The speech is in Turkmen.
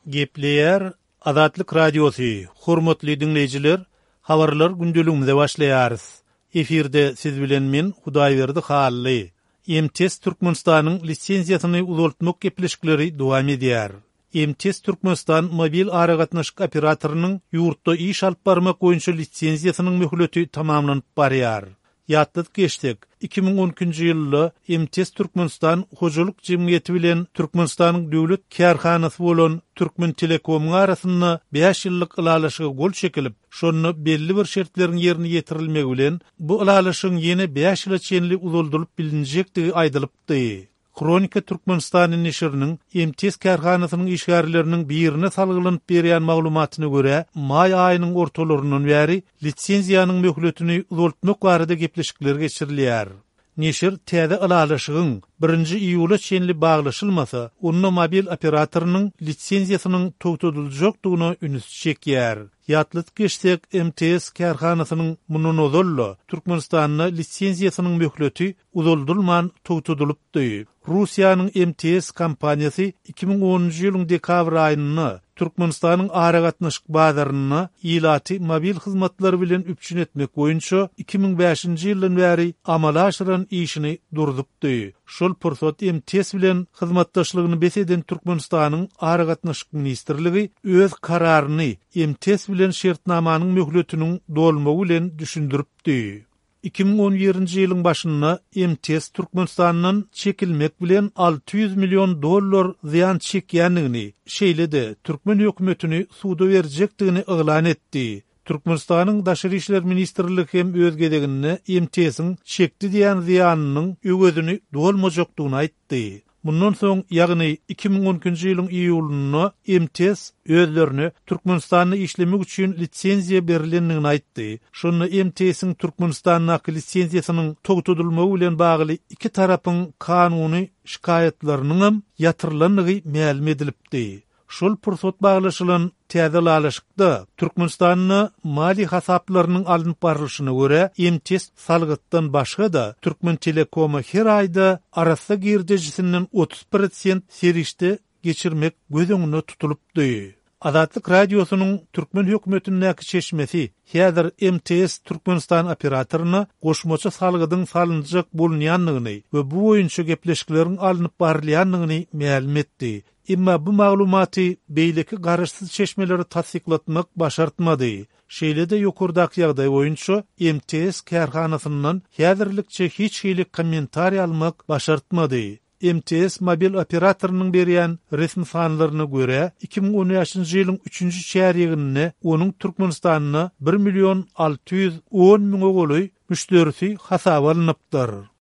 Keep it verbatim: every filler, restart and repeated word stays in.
Gepleyer Azatlyk Radiosu. Hormatly dinleyijiler, habarlar gündelüğümizde başlaýarys. Efirde siz bilen men Hudaýberdi Hally. M T S Türkmenistanyň lisenziýasyny uzaltmak gepleşikleri dowam edýär. M T S Türkmenistan mobil aragatnaşyk operatorynyň ýurtda iş alyp barmak boýunça lisenziýasynyň möhleti tamamlanyp barýar. Ýatlyk geçdik. iki bin on ikinji ýylda M T S Türkmenistan hojalyk jemgyýeti bilen Türkmenistanyň döwlet kärhanasy bolan Türkmen Telekom'un arasynda beş ýyllyk ilalaşyga gol çekilip, şonu belli bir şertleriň ýerine ýetirilmegi bilen bu ilalaşyň ýene beş ýyla çenli uzaldyryp bilinjekdigi aýdylypdy. Kronika Türkmenistanyň neşriniň M T S kärhanasynyň işgärleriniň birine salgylanyp berýän maglumatyna görä, may aýynyň ortalaryndan bäri lisenziýanyň möhletini uzaltmak barada gepleşikler geçirilýär. Neşir täze ilalaşygyň birinji iýula çenli baglaşylmasa, onda mobil operatorynyň lisenziýasynyň togtadyljakdygyna üns çekýär. Ýatlyk geçsek M T S kärhanasynyň munun ozally Türkmenistanyň lisenziýasynyň möhleti uzaldylman togtadylypdy. Russiýanyň M T S kompaniýasy iki bin onunji ýylyň dekabr aýynda Türkmenistanyň aragatnaşyk bazaryny ilaty mobil hyzmatlary bilen üpçün etmek boýunça iki bin beşinji ýyldan bäri amala aşyran işini durdupdy. Şol pursat M T S bilen hyzmatdaşlygyny beseden Türkmenistanyň aragatnaşyk ministrligi öz kararyny M T S bilen şertnamanyň möhletiniň dolmagy bilen düşündiripdi. iki bin on ýedinji ýylyň başynda M T S Türkmenistanyň çekilmek bilen alty ýüz million dollar ziýan çekýändigini, şeýle-de Türkmen hökümetini suda berjekdigini eglan etdi. Türkmenistanyň Daşary işler ministrligi hem öz gedeginde M T S'in çekdi diýen ziýanynyň öwezini dolmajakdygyny aýtdy. Bundan soň, ýagny iki bin on ikinji ýylyň iýulynda M T S özlerini Türkmenistanyň işlemek üçin lisenziýa berilendigini aýtdy. Şonu M T S'in Türkmenistanyň lisenziýasynyň togtadylmagy bilen bagly iki tarapyň kanuny şikaýetleriniň ýatyrylandygy ma'lum edilipdi. Şol pursat baglaşylan täze ilalaşykda Türkmenistanyň mali hasaplarynyň alınıp barylşyna görä M T S salgytdan başga da Türkmen Telekom'a her aýda arasa girdejisinden otuz prosent serişde geçirmek göz öňünde tutulupdy. Azatlyk Radiosynyň Türkmen hökümetiniň çeşmesi häzir M T S Türkmenistan operatoryna goşmaça salgydyň salynjak bolunýanlygyny we bu boýunça gepleşikleriň alınıp barylýanlygyny ma'lum etdi. Emma bu maglumaty beýleki garaşsyz çeşmeleri tasdiklatmak başartmady. Şeýle-de ýokurdaky ýagdaý boýunça M T S kärhanasynyň häzirlikçe hiç hiçlik kommentariýa almak başartmady. M T S mobil operatorynyň berýän resmi sanlaryna görä iki bin on beşinji ýylyň üçünji çäreginde onuň Türkmenistanyna bir million alty ýüz on miň oguly müşterisi hasaba alınıpdyr.